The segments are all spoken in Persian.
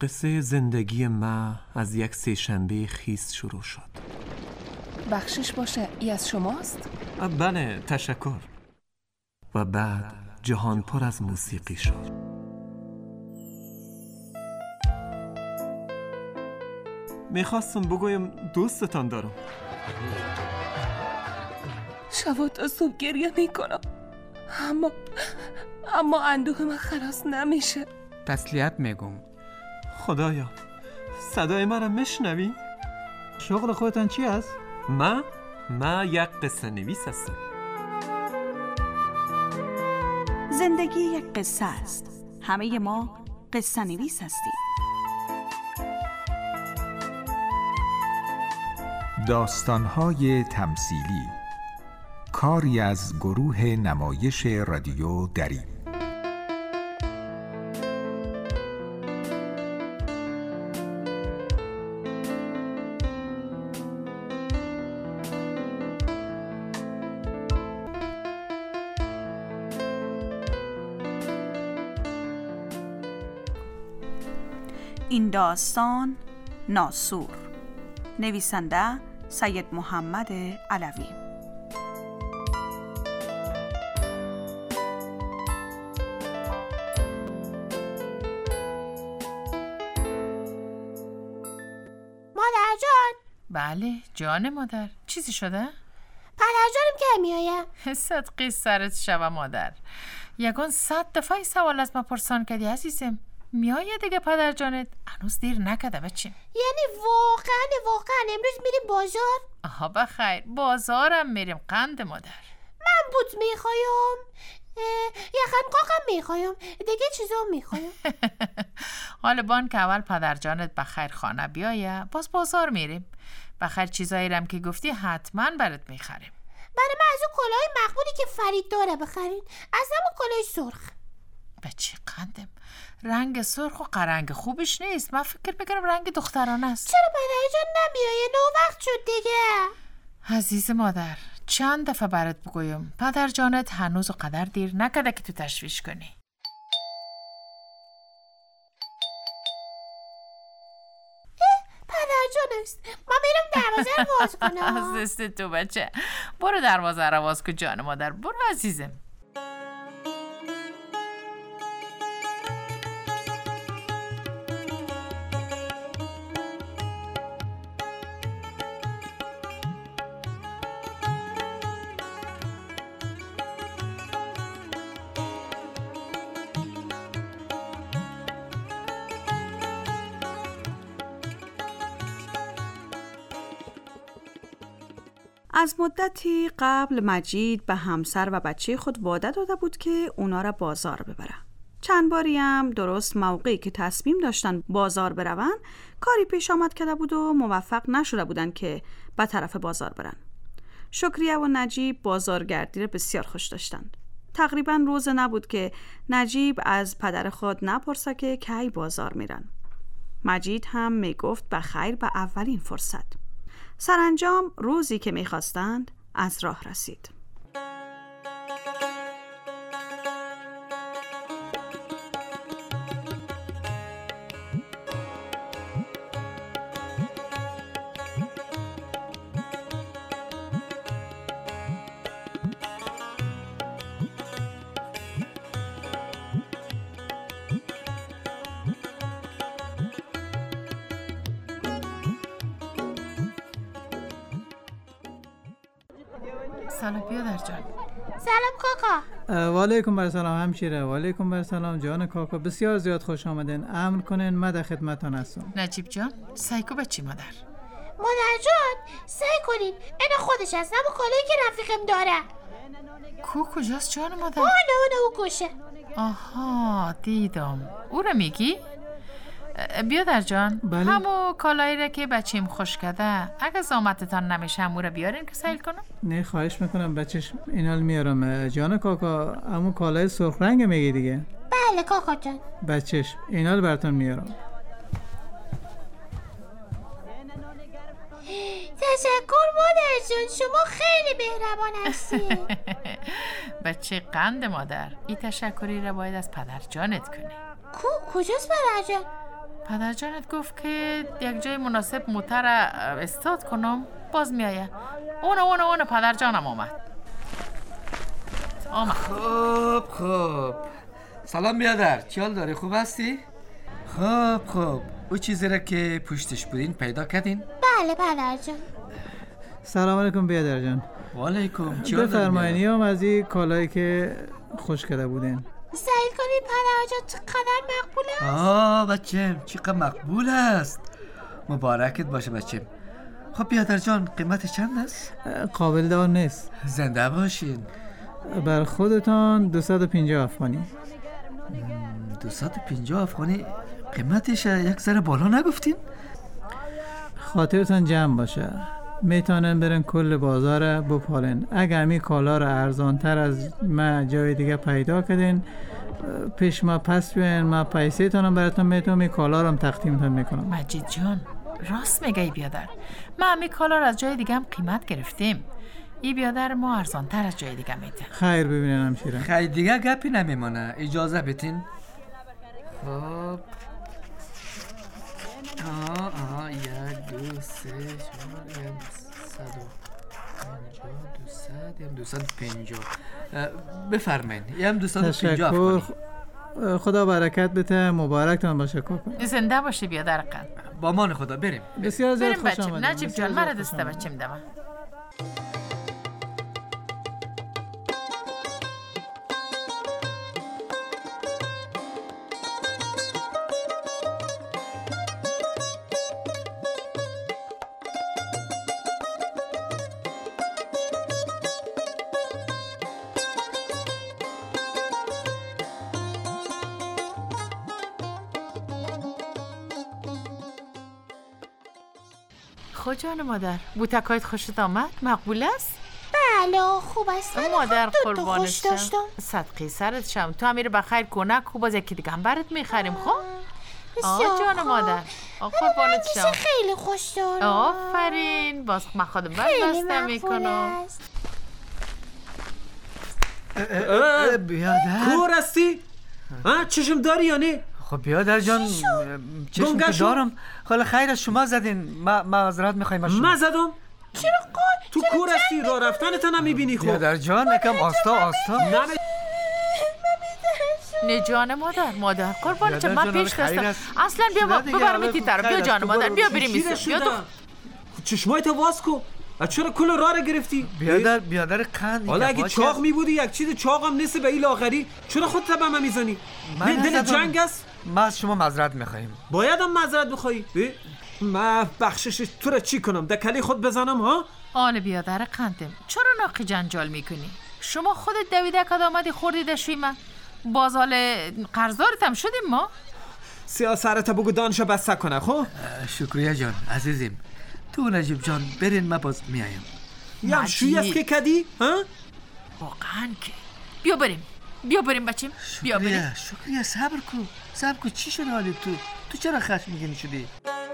قصه زندگی ما از یک سه‌شنبه خیس شروع شد. بخشش باشه، ای از شماست؟ بله، تشکر. و بعد جهان پر از موسیقی شد. میخواستم بگویم دوستتان دارم. شب تا صبح گریه میکنم، اما اندوه من خلاص نمیشه. تسلیت میگم. خدایا، صدای من را میشنوی؟ شغل خودتان چی است؟ من یک قصه نویس هستم. زندگی یک قصه است. همه ما قصه نویس هستیم. داستان‌های تمثیلی، کاری از گروه نمایش رادیو دری. این داستان ناسور. نویسنده سید محمد علوی. مادر جان. بله جان مادر، چیزی شده؟ پدرجانم که میایم. صدقی سرت شوه مادر. یگان 100 دفعه سوال از ما پرسان کردی عزیزم. میایه دیگه پدر جانت؟ هنوز دیر نکده بچیم. یعنی واقعا امروز میریم بازار؟ آها بخیر، بازارم میریم قند مادر. من بوت میخوایم، یخن قاقم میخوایم، دیگه چیزا میخوایم. حالا بان که اول پدر جانت بخیر خانه بیایه باز بازار میریم. بخیر چیزایی رم که گفتی حتما برات میخریم. برای من از اون کلاه مقبولی که فرید داره بخرین، از همون کلاه سرخ. بچه قندم، رنگ سرخ و قرنگ خوبش نیست. من فکر میکنم رنگ دخترانه است. چرا پدر جان نمیایه؟ نو وقت شد دیگه. عزیز مادر، چند دفعه برات بگویم پدر جانت هنوز قدر دیر نکده که تو تشویش کنی. پدر جان است، من میرم دروازه رو باز کنم. از دست تو بچه، برو دروازه رو باز کن جان مادر. برو عزیزم. از مدتی قبل مجید به همسر و بچه خود وعده داده بود که اونا را بازار ببره. چند باری هم درست موقعی که تصمیم داشتن بازار برون کاری پیش آمد کرده بود و موفق نشده بودن که به طرف بازار برن. شکریه و نجیب بازارگردی را بسیار خوش داشتند. تقریبا روز نبود که نجیب از پدر خود نپرسه که کی بازار میرن. مجید هم میگفت بخیر به اولین فرصت. سرانجام روزی که میخواستند از راه رسید. سلام پیادر جان. سلام کاکا. و علیکم بر سلام همشیره. و علیکم بر سلام جان کاکا. بسیار زیاد خوش آمدین. امر کنین من در خدمتتان هستم. نجیب جان سایکو بچی مادر. مادر جان سعی کنین، این خودش است، همون کلاهی که رفیقم داره. کجاست جان مادر؟ اون گوشه. آها دیدم. او رو میگی؟ بیادر جان، بله؟ همو کالایی را که بچیم خوش کرده اگه زامتتان نمیشه همو را بیارین که سیل کنم؟ نه خواهش میکنم بچهش اینال میارم. جان کاکا همون کالای سرخ رنگ میگی دیگه؟ بله کاکا جان. بچهش اینال براتون میارم. تشکر مادر جان، شما خیلی مهربان هستی. بچه قند مادر، این تشکری را باید از پدر جانت کنی. کجاست پدر جان؟ پدر جانت گفت که یک جای مناسب موتر استاد کنم باز میایه. اون پدر جانم آمد. خب سلام بیادر، چی حال داری؟ خوب هستی؟ خب او چیزی را که پشتش بودین پیدا کردین؟ بله پدر جان. سلام علیکم بیادر جان. و علیکم. چی حال داری؟ بفرمایید از این کالایی که خوش کرده بودین. سعی کنید پدر جان چقدر مقبول است. بچم چقدر مقبول است. مبارکت باشه بچم. خب بیادر جان قیمت چند است؟ قابل دار نیست. زنده باشین. بر خودتان 250 افغانی. 250 افغانی قیمتش یک ذره بالا نگفتین؟ خاطرتان جمع باشه. میتونن برن کل بازار بپالن. اگر همی کالا رو ارزانتر از ما جای دیگه پیدا کردین پیش ما پس بیاین، ما پیسه تانم براتون میتونم این کالا رو هم تقدیمتون میکنم. مجید جان راست میگی بیادر. ما همین کالا رو از جای دیگه هم قیمت گرفتیم. این بیادر ما ارزانتر از جای دیگه میده. خیر ببینن همشیره. خیر دیگه گپی نمیمانه. اجازه بدین. خب یک دو سه چهار 250 بفرمایین. یه هم 250 افغانی. خدا برکت بده. مبارکتان باشه کاکا. زنده باشی بیادر قند. با امان خدا. بریم. بسیار زیاد خوش بچم. آمدید. نجیب جان مرا دسته بچم دمه. خود جان مادر بوتکایت خوشت آمد؟ مقبول است؟ بله خوب است. مادر قربانت خوش داشتم. صدقه سرت شم. تو امیر بخیر کنک خوب باز یکی دیگه هم برات میخریم. خب بسیار جان خوب. مادر قربانت شم. خیلی خوش دارم. آفرین. باز من خودم بسته میکنم. بیادر کور هستی؟ چشم داری یا نه؟ خب بیادر جان چشم که دارم. حالا خیر از شما زدین. ما معذرت میخوایم از شما. من زدم؟ چرا تو کور هستی؟ راه رفتنت هم میبینی. خب بیادر جان یکم آستا نه جان مادر قربانت شم. من پیش دستم. اصلا بیا دیگه ببرمت این طرف. بیا جان مادر بیا بریم ایسا. بیا تو چشمایت واز کو. چرا کل راه رو گرفتی؟ بیادر قند. حالا اگه چاق می بودی یک چیز چاق هم نیست به این لاغری چرا خودت به من میزنی؟ نه دل جنگ است. ما از شما معذرت میخوایم. باید هم معذرت بخوایی. من بخشش تو را چی کنم؟ دکلی خود بزنم ها؟ آن بیادر قندم چرا ناقی جنجال میکنی؟ شما خودت دویده کد آمدی خوردی دشویمه. بازال قرضدارت هم شدیم ما. سیاسرت بگو دانشو بسته کنه. خب شکریه جان عزیزیم. تو نجیب جان برین ما باز میایم. یا شوی است که کدی؟ واقعا که بیا بریم بچیم. بیا بریم. شکریه صبر کو. چی شده حالی تو چرا خشمگین شدی؟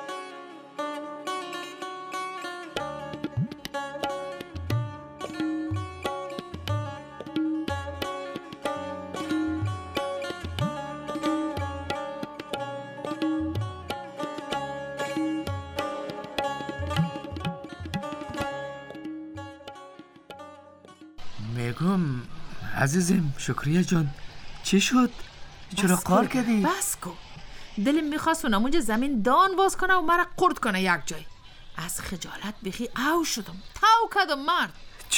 میگم عزیزم شکریه جان چی شد؟ چرا قار کردی؟ بس کو. دلم میخواست اونجا زمین دان باز کنه و مرا قرد کنه یک جای. از خجالت بخی او شدم. تاو کدم مرد.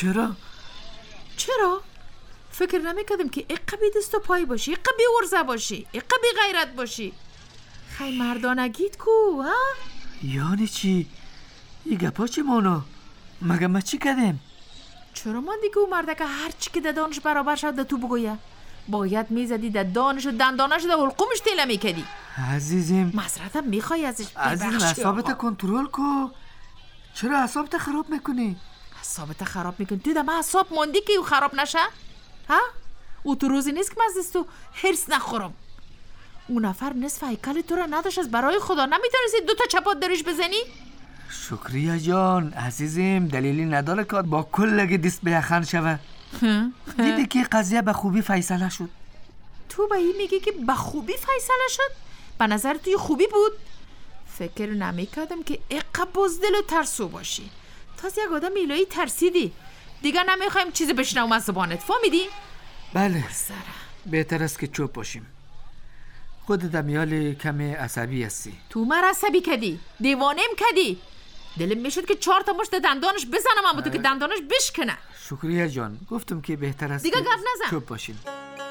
چرا؟ فکر نمیکردم که اقبی دست و پای باشی، اقبی ورزه باشی، اقبی غیرت باشی. خیلی مردانگیت کو ها؟ یعنی چی؟ این گپا چی مانا؟ مگه ما چی کردیم؟ چرا من دیگه او مرده که هر چی که دانش برابر شد ده تو بگویه؟ باید میزدی ده دانش و دندانش ده حلقومش تیله میکدی. عزیزم معذرتم میخوای ازش عزیزم اعصابت کنترل کو. چرا اعصابت خراب میکنی؟ اعصابت خراب میکنی؟ تو ده من اعصاب موندی که او خراب نشه؟ ها؟ او تو روزی نیست که من از دستو حرص نخورم. اون نفر نصف هیکل تو را نداشت از برای خدا نمیتونستی 2 تا چپات درش بزنی؟ شکریه جان عزیزم دلیلی نداره که با کلگی دست به یخن شوه. دیدی که قضیه به خوبی فیصله شد. تو به این میگی که به خوبی فیصله شد؟ به نظر توی خوبی بود؟ فکر نمیکردم که اقا بزدل و ترسو باشی. تازه یک آدم ایلایی ترسیدی. دیگه نمیخوایم چیزی بشنوم از زبانت، فهمیدی؟ بله، بهتر است که چوب باشیم. خودت امیال کم عصبی هستی. تو من عصبی کردی، دیوانم کردی. دلم میشد که 4 تا مشت دندانش بزنم، اما تو که دندانش بشکنه. شکریه جان، گفتم که بهتر است دیگه که گپ نزن. چوب باشیم.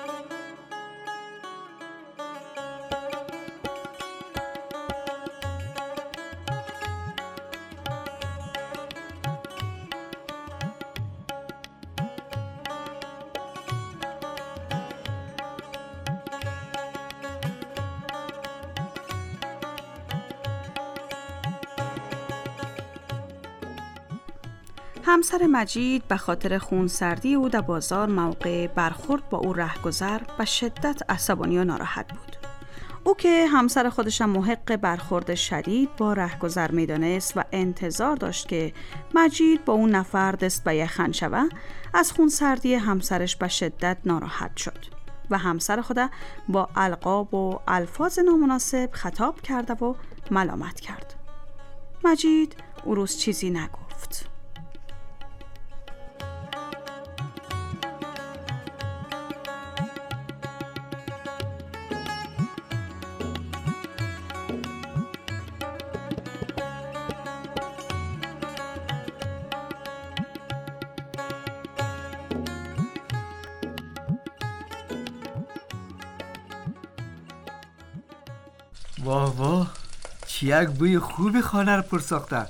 همسر مجید به خاطر خونسردی او در بازار موقع برخورد با او رهگذر به شدت عصبانی و ناراحت بود. او که همسر خودش محق برخورد شدید با رهگذر میدانست و انتظار داشت که مجید با اون نفر دست به یخن شود، از خونسردی همسرش به شدت ناراحت شد و همسر خود با القاب و الفاظ نامناسب خطاب کرده و ملامت کرد. مجید او روز چیزی نگفت. واه واه، چی یک بوی خوب خانه رو پر ساخته.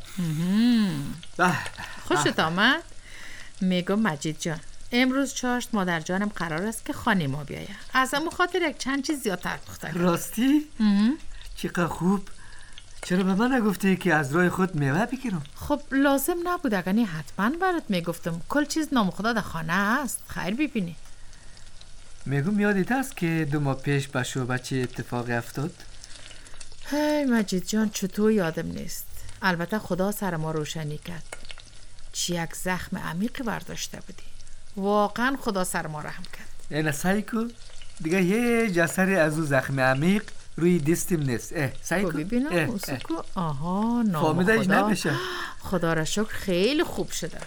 خوشت آمد؟ میگم مجید جان، امروز چاشت مادر جانم قرار است که خانه ما بیایه. از امو خاطر یک چند چیز زیادتر پخته کنم. راستی؟ چقدر خوب. چرا به من نگفتی که از راه خود میوه بگیرم؟ خب لازم نبود، اگر نه حتما برات میگفتم. کل چیز نام خدا در خانه است، خیر ببینی. میگم یادت است که 2 ماه پیش به شعبه چه اتفاقی افتاد؟ هی مجید جان، چطور یادم نیست. البته خدا سر ما روشنی کرد. چی یک زخم عمیقی برداشته بودی. واقعا خدا سر ما رحم کرد. اینا سعی کن دیگه هیچ اثری از او زخم عمیق روی دستم نیست. سعی کن ببینم موسیقو. آها، نام فامیدهش خدا. نمیشه. خدا را شکر خیلی خوب شده.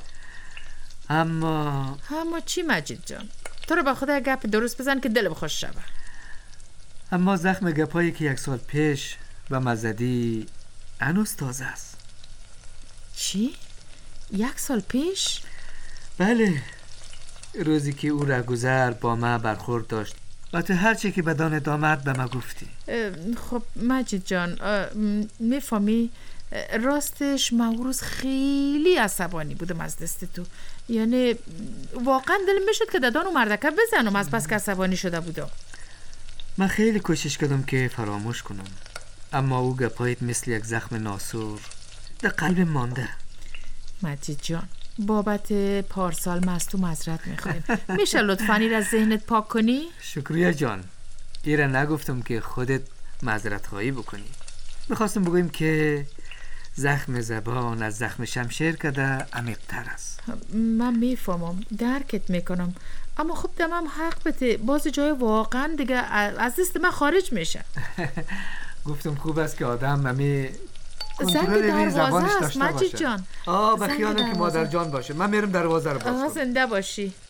اما چی مجید جان؟ تو رو به خدا گپ درست بزن که دلم خوش شود. اما زخم گپایی که 1 سال پیش به مزدی هنوز تازه است. چی؟ 1 سال پیش؟ بله، روزی که او رهگذر با من برخورد داشت و تو هر چی که بدانت آمد به من گفتی. خب مجید جان، میفهمی راستش من روز خیلی عصبانی بودم از دست تو. یعنی واقعا دلم میشد که ددان و مردکه بزنم از بس که عصبانی شده بودم. من خیلی کوشش کردم که فراموش کنم، اما او گپایت مثل یک زخم ناسور در قلب مانده. مجید جان، بابت پارسال ما از تو معذرت میخوایم. میشه لطفاً این از ذهنت پاک کنی؟ شکریه جان، ایره نگفتم که خودت معذرت خواهی بکنی. میخواستم بگویم که زخم زبان از زخم شمشیر کده عمیق تر است. من میفهمم، درکت میکنم، اما خب دمم حق بده. باز جای واقعا دیگه از دست من خارج میشه. گفتم خوب است که آدم همی زنگ دروازه است مجید جان. به خیالم که مادر جان باشه. من میرم دروازه رو باز کنم. زنده باشی.